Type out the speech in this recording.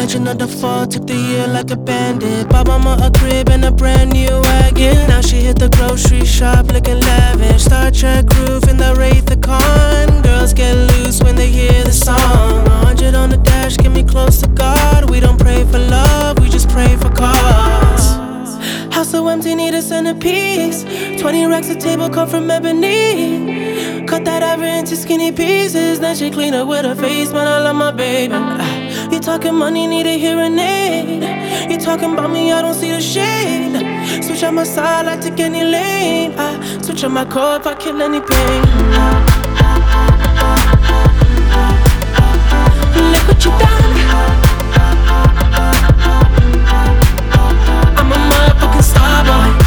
another fall, took the year like a bandit. Bought mama a crib and a brand new wagon. Now she hit the grocery shop looking lavish. Star Trek roof in the Wraith the Con. Girls get loose when they hear the song. 100 on the dash, get me close to God. We don't pray for love, we just pray for cause. House so empty, need a centerpiece. 20 racks a table come from ebony. Cut that ever into skinny pieces. Then she clean up with her face, man, I love my baby. You talking money, need a hearing aid. You talking about me, I don't see the shade. Switch on my side, I take any lane. I switch on my core if I kill any pain. Look what you done. I'm a motherfucking star boy.